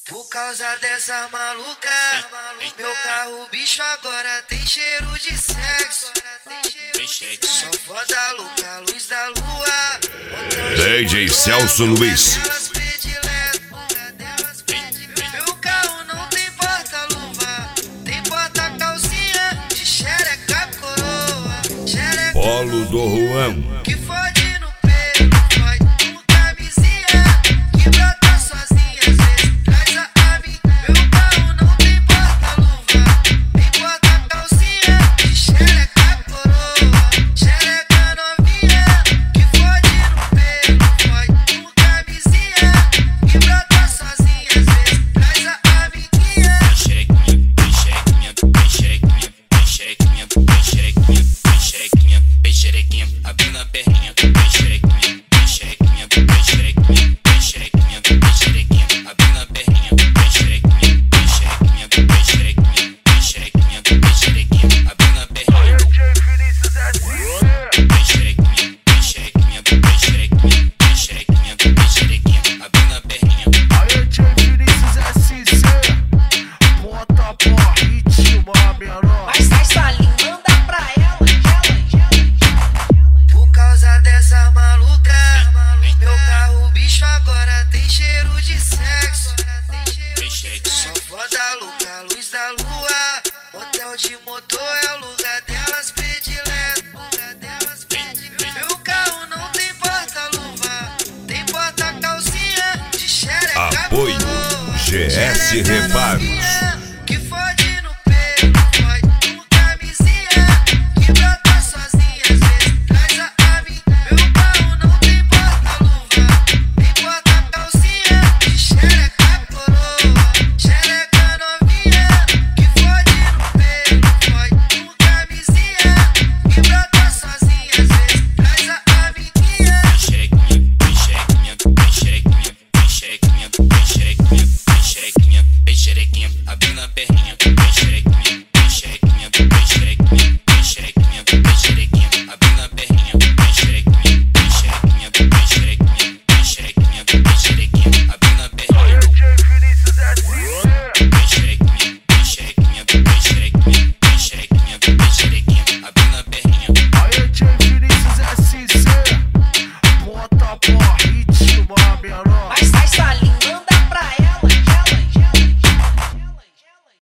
Por causa dessa maluca, meu carro bicho agora tem cheiro de sexo. Só foda louca, luz da lua. DJ Celso Luiz. Meu carro não tem porta-luva, tem porta-calcinha de xereca coroa. Polo do Juan. Que fode no pelo, fode com camisinha, que brota sozinha, às vezes traz a mim. Meu carro não tem porta-luva, tem porta-calcinha de xereca coroa. Xereca novinha, que fode no pelo, fode com camisinha, que brota sozinha, às vezes traz a amiguinha. Xerequinha, abrindo a perninha, xerequinha, xerequinha, xerequinha, xerequinha, xerequinha, abrindo a perninha, xerequinha, xerequinha, xerequinha, xerequinha, xerequinha, abrindo a perninha. Xerequinha, xerequinha, xerequinha, xerequinha, xerequinha, abrindo a perninha. Aí, Tio Vinícius SC, bota pra ritmo, menor. Mas sai salinho, manda pra ela. Por causa dessa maluca, meu carro bicho agora tem cheiro de sexo. Só foda louca, luz da lua. Hotel de motor é o lugar delas predileto. Meu carro não tem porta-luva, tem porta-calcinha de xereca Apoio coroa. GS Xereca Reparos. novinha,